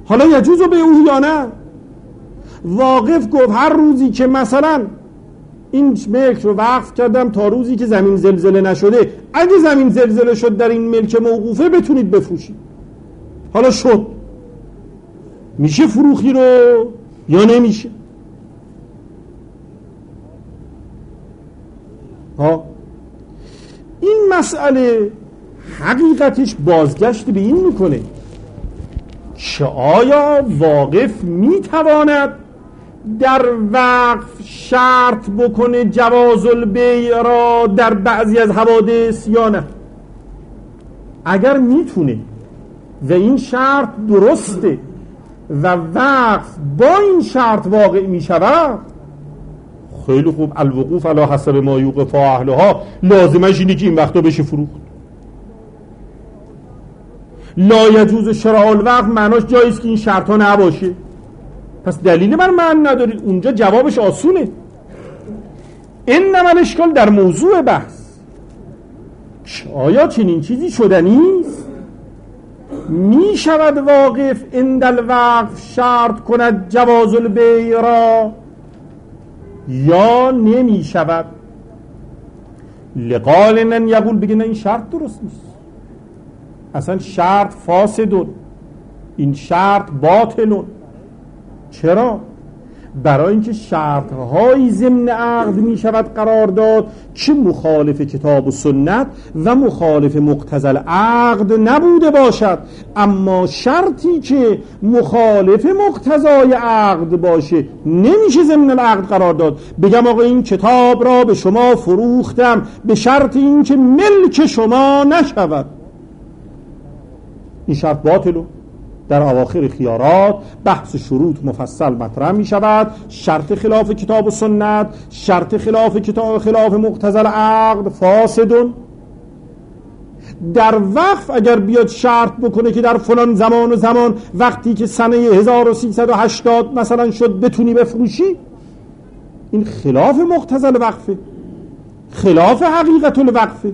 حالا یجوز به او یا نه؟ واقف گفت هر روزی که مثلا این ملک رو وقف کردم تا روزی که زمین زلزله نشده، اگه زمین زلزله شد در این ملک موقوفه بتونید بفروشید. حالا شد، میشه فروخی رو یا نمیشه؟ این مسئله حقیقتش بازگشت به این میکنه که آیا واقف میتواند در وقف شرط بکنه جواز البیع را در بعضی از حوادث یا نه؟ اگر میتونه و این شرط درسته و وقف با این شرط واقع میشود، خیلی خوب، الوقوف علی حسب ما یوقف اهلها، لازمش اینه که این وقتا بشه فروخت. لا یجوز شراء الوقف معناش جاییست که این شرط ها نباشه. پس دلیل بر معنی ندارید. اونجا جوابش آسونه. انما الاشکال در موضوع بحث آیا چنین چیزی شدنیست؟ می شود واقف عند الوقف شرط کند جواز البیع را یا نمی شود؟ لقالن یقول بگه نه این شرط درست نیست، اصلا شرط فاسدون، این شرط باطلون. چرا؟ برای اینکه شرط‌های ضمن عقد می شود قرار داد که مخالف کتاب و سنت و مخالف مقتضی العقد نبوده باشد، اما شرطی که مخالف مقتضای عقد باشه نمیشه ضمن العقد قرار داد. بگم آقا این کتاب را به شما فروختم به شرط این که ملک شما نشود، این شرط باطلو. در اواخر خیارات بحث شروط مفصل مطرح می شود. شرط خلاف کتاب و سنت، شرط خلاف کتاب خلاف مقتضی العقد فاسدون. در وقف اگر بیاد شرط بکنه که در فلان زمان و زمان وقتی که سنه 1380 مثلا شد بتونی بفروشی، این خلاف مقتضی الوقفه، خلاف حقیقت الوقفه.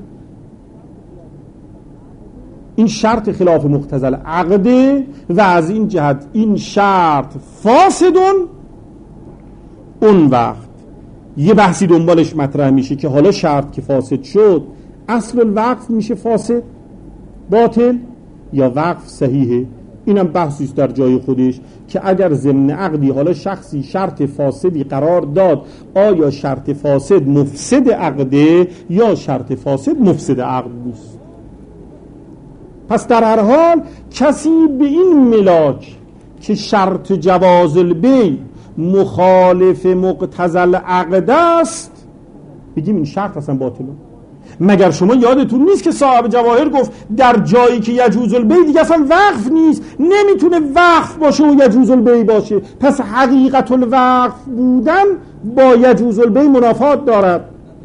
این شرط خلاف مقتضی العقده و از این جهت این شرط فاسدون. اون وقت یه بحثی دنبالش مطرح میشه که حالا شرط که فاسد شد اصل الوقف میشه فاسد باطل یا وقف صحیحه؟ اینم بحثیست در جای خودش که اگر ضمن عقدی حالا شخصی شرط فاسدی قرار داد، آیا شرط فاسد مفسد عقده یا شرط فاسد مفسد عقد نیست؟ پس در هر حال کسی به این ملاک که شرط جواز البیع مخالف مقتضی العقد است بگیم این شرط اصلا باطله. مگر شما یادتون نیست که صاحب جواهر گفت در جایی که یجوز البیع دیگه اصلا وقف نیست، نمیتونه وقف باشه و یجوز البیع باشه. پس حقیقت الوقف بودن با یجوز البیع منافات دارد.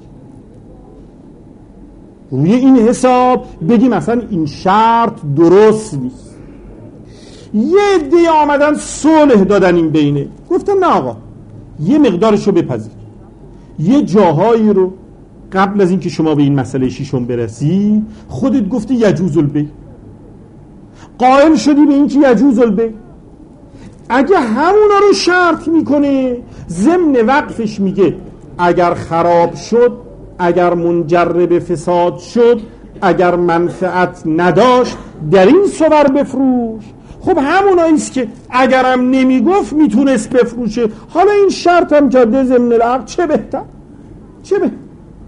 روی این حساب بگیم مثلا این شرط درست نیست. یه عده آمدن صلح دادن این بینه، گفتن نه آقا یه مقدارشو بپذیر، یه جاهایی رو قبل از اینکه شما به این مسئله شیشم برسی خودت گفتی یجوز البیع، قائل شدی به اینکه یجوز البیع. اگه همونا رو شرط میکنه ضمن وقفش میگه اگر خراب شد، اگر منجر به فساد شد، اگر منفعت نداشت در این صور بفروش. خب هموناییست که اگرم نمیگفت میتونست بفروشه. حالا این شرط هم کرده ضمن العقد، چه بهتر، چه بهتر،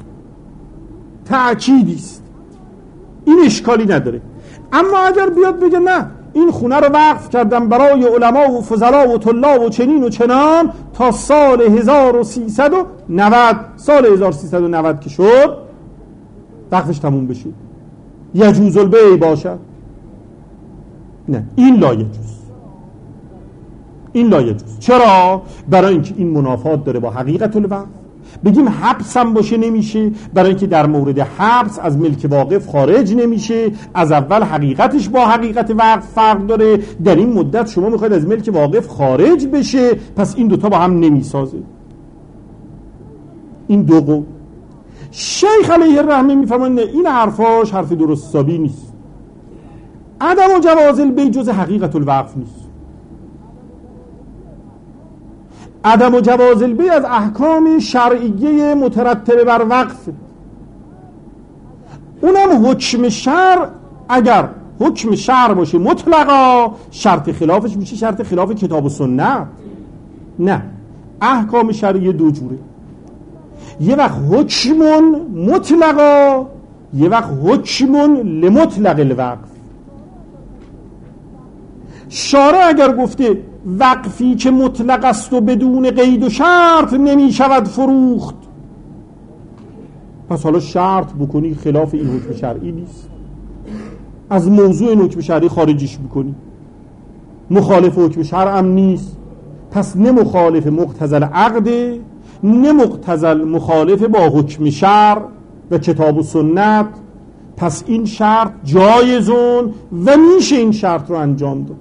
تأکیدیست، این اشکالی نداره. اما اگر بیاد بگه نه این خونه رو وقف کردم برای علما و فضلا و طلاب و چنین و چنان تا سال 1390، سال 1390 که شد وقفش تموم بشه، یجوز البیع باشد، نه این لا یجوز، این لا یجوز. چرا؟ برای اینکه این منافات داره با حقیقت الوقف. بگیم حبس هم باشه نمیشه، برای اینکه در مورد حبس از ملک واقف خارج نمیشه، از اول حقیقتش با حقیقت وقف فرق داره، در این مدت شما میخواید از ملک واقف خارج بشه، پس این دوتا با هم نمیسازه. این دو قول. شیخ علیه الرحمه میفرماند این حرفاش حرف درست حسابی نیست. عدم و جواز البیع جز حقیقت الوقف نیست. عدم و جواز البیع از احکام شرعیه مترتبه بر وقف. اونم حکم شرع اگر حکم شرع باشه مطلقا، شرط خلافش میشه شرط خلاف کتاب و سنت. نه، احکام شرعیه دو جوره، یه وقت حکمون مطلقا، یه وقت حکمون لمطلق الوقف. شارع اگر گفته وقفی که مطلق است و بدون قید و شرط نمی شود فروخت، پس حالا شرط بکنی خلاف این حکم شرعی نیست، از موضوع این حکم شرعی خارجش بکنی، مخالف حکم شرع هم نیست، پس نه مخالف مقتضی العقد، نه مقتضی مخالف با حکم شرع و کتاب و سنت، پس این شرط جایزون و میشه این شرط رو انجام داد.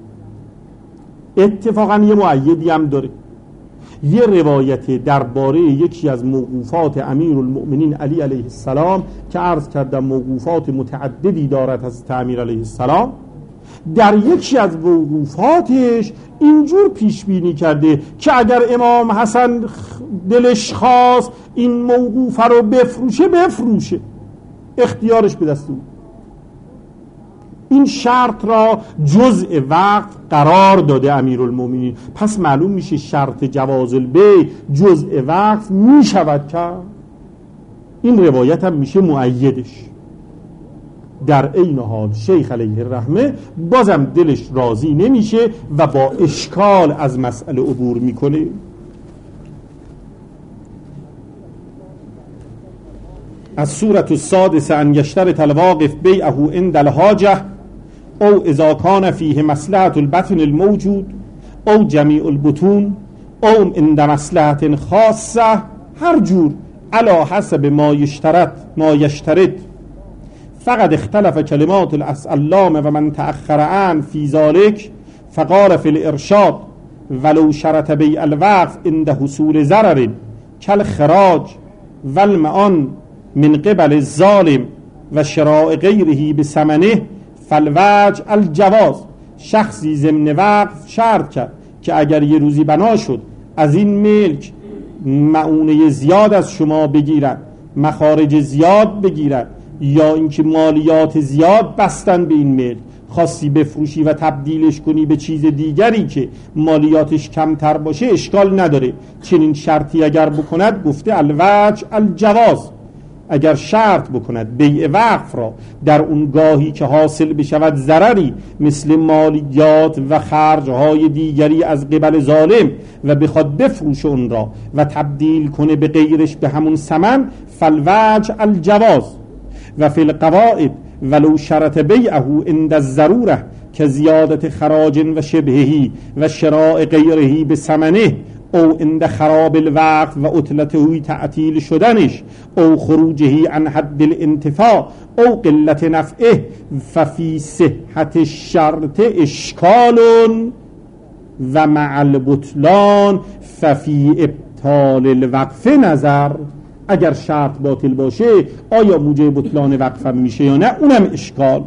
اتفاقا یه مؤیدی هم داره، یه روایت درباره یکی از موقوفات امیرالمؤمنین علی علیه السلام که عرض کردم موقوفات متعددی دارد از امیر علیه السلام، در یکی از موقوفاتش اینجور پیش بینی کرده که اگر امام حسن دلش خواست این موقوفه رو بفروشه، اختیارش به دست او. این شرط را جزء وقت قرار داده امیرالمومنین، پس معلوم میشه شرط جواز البیع جزء وقت میشود کرد. این روایت هم میشه مؤیدش. در این حال شیخ علیه الرحمه بازم دلش راضی نمیشه و با اشکال از مسئله عبور میکنه. از سورة السادسه ان یشترط الواقف بیعه عند الحاجه او اذا کان فیه مصلحة البطن الموجود او جمیع البطون او عند مصلحة خاصه، هر جور علی حسب ما یشترط. فقد اختلف کلمات العلامه و من تأخر عن فی ذلك، فقال فی الارشاد ولو شرط بیع الوقف عند حصول ضرر کالخراج والمعان من قبل الظالم و شراء غیره بثمنه فالوجه الجواز. شخصی ضمن وقف شرط کرد که اگر یه روزی بنا شد از این ملک معونه زیاد از شما بگیرن، مخارج زیاد بگیرن، یا اینکه مالیات زیاد بستن به این ملک، خواستی بفروشی و تبدیلش کنی به چیز دیگری که مالیاتش کمتر باشه، اشکال نداره. چنین شرطی اگر بکند، گفته الوجه الجواز، اگر شرط بکند بیع وقف را در اون گاهی که حاصل بشود ضرری مثل مالیات و خرجهای دیگری از قبل ظالم و بخواد بفروش اون را و تبدیل کنه به غیرش به همون ثمن، فالوجه الجواز. و فی القواعد ولو شرط بیعه عند الضروره که زیادت خراج و شبههی و شراء غیره به ثمنه او عند خراب الوقت و عطلته تعطیل شدنش او خروجه عن حد الانتفاع او قلت نفعه ففی صحت الشرط اشکال و مع البطلان ففی ابطال الوقف نظر. اگر شرط باطل باشه آیا موجب بطلان وقف میشه یا نه، اونم اشکال.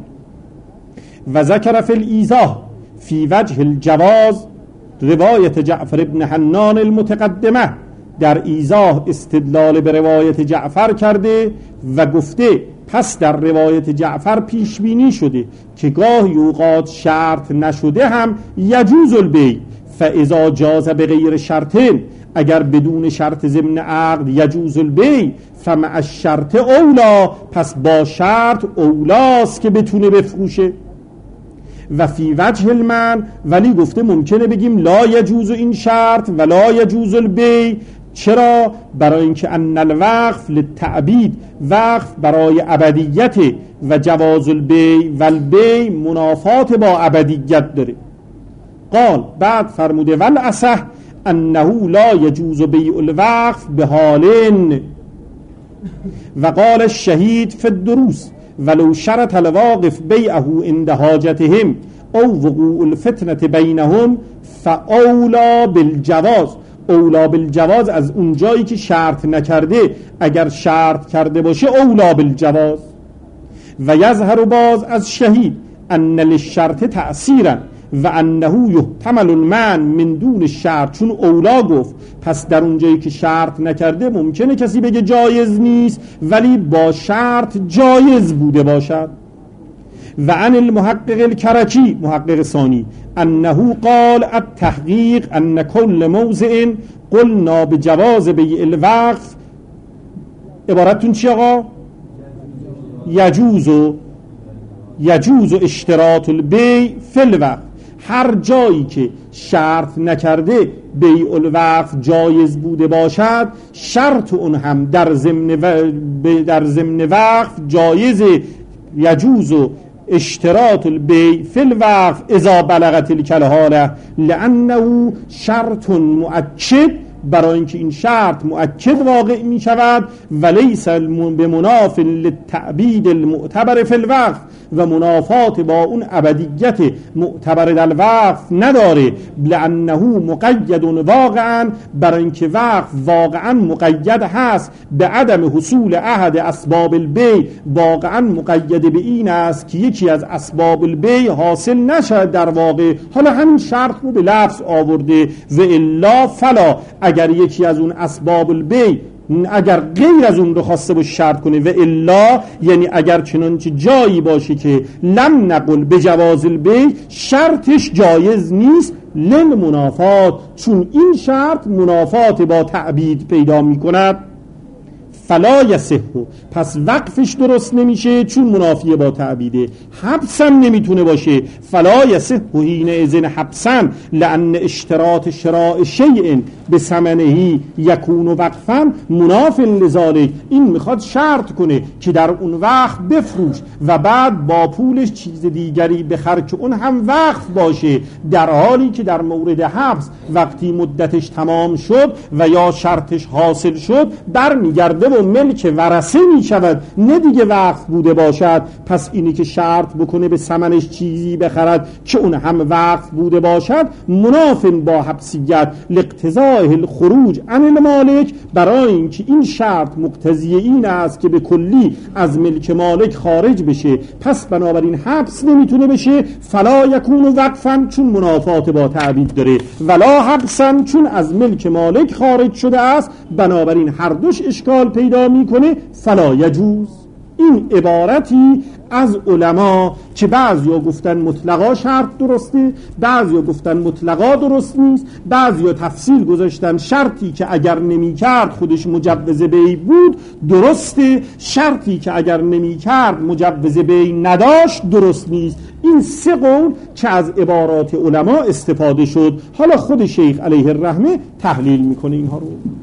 و ذکر فی الایضاح فی وجه الجواز روایت جعفر ابن حنان المتقدمه، در ایضاح استدلال به روایت جعفر کرده و گفته پس در روایت جعفر پیش بینی شده که گاهی اوقات شرط نشده هم یجوز البیع، فاذا جاز بغیر شرطین، اگر بدون شرط ضمن عقد یجوز البیع فمع الشرط اولا، پس با شرط اولاست که بتونه بفروشه. و فی وجه المنع، ولی گفته ممکنه بگیم لا یجوز این شرط و لا یجوز البیع. چرا؟ برای اینکه ان الوقف للتعبید، وقف برای ابدیت و جواز البیع و البیع منافات با ابدیت داره. قال بعد فرموده والاصح انه لا یجوز بیع الوقف بحالین. و قال الشهید فی الدروس ولو شرط الواقف بیعه عند حاجتهم او وقوع الفتنه بینهم فاولا بالجواز. اولا بالجواز از اون جایی که شرط نکرده، اگر شرط کرده باشه اولا بالجواز. و یظهر باز از شهید ان للشرط تأثیرا، و انه یحتمل المنع من دون شرط، چون اولا گفت پس در اونجایی که شرط نکرده ممکنه کسی بگه جایز نیست ولی با شرط جایز بوده باشد. و عن المحقق الکرکی، محقق ثانی، انه قال التحقیق ان کل موضع قلنا بجواز بیع الوقف، عبارتون چی آقا؟ یجوز اشتراط البیع فی الوقف، هر جایی که شرط نکرده بیع الوقف جایز بوده باشد شرط اون هم در ضمن وقف جایزه. یجوز اشتراط البیع فی الوقف اذا بلغت تلک الحاله لانه شرط مؤکد، برای اینکه این شرط مؤکد واقع می شود و لیس بمناف للتعبید المعتبر فی الوقف، و منافات با اون ابدیت معتبر در وقف نداره. لانه مقید واقعا، برای اینکه وقف واقعا مقید هست به عدم حصول احد اسباب البیع، واقعا مقید به این است که یکی از اسباب البیع حاصل نشد در واقع. حالا همین شرط رو به لفظ آورده و الا فلا، اگر یکی از اون اسباب البیع اگر غیر از اون رو خواسته باشه شرط کنه، و الا یعنی اگر چنانچه جایی باشه که لم نقل به جواز البیع، شرطش جایز نیست للمنافات، چون این شرط منافات با تعبید پیدا می کند. فلا یصح، پس وقفش درست نمیشه چون منافیه با تعبیده. حبس هم نمیتونه باشه، فلا یصح حینئذ حبسا لان اشتراط شراء شیء بثمنه یکون وقفا مناف لذالک، این میخواد شرط کنه که در اون وقت بفروش و بعد با پولش چیز دیگری بخر که اون هم وقف باشه، در حالی که در مورد حبس وقتی مدتش تمام شد و یا شرطش حاصل شد برمیگرده و ملک ورثه می شود، نه دیگه وقف بوده باشد. پس اینی که شرط بکنه به ثمنش چیزی بخرد که اون هم وقف بوده باشد مناف با حبسیت لاقتضاء الخروج عن المالک، برای اینکه این شرط مقتضی این است که به کلی از ملک مالک خارج بشه، پس بنابراین حبس نمیتونه بشه. فلا یکون وقفا چون منافات با تعبید داره، ولا حبسا چون از ملک مالک خارج شده است، بنابراین هر دوش اشکال پیدا میکنه. فلا یجوز، این عبارتی از علما که بعضیا گفتن مطلقا شرط درسته، بعضیا گفتن مطلقا درست نیست، بعضیا تفصیل گذاشتن شرطی که اگر نمی کرد خودش مجوز بیع بود درسته، شرطی که اگر نمی کرد مجوز بیع نداشت درست نیست. این سه قول که از عبارات علما استفاده شد. حالا خود شیخ علیه الرحمه تحلیل میکنه اینها رو.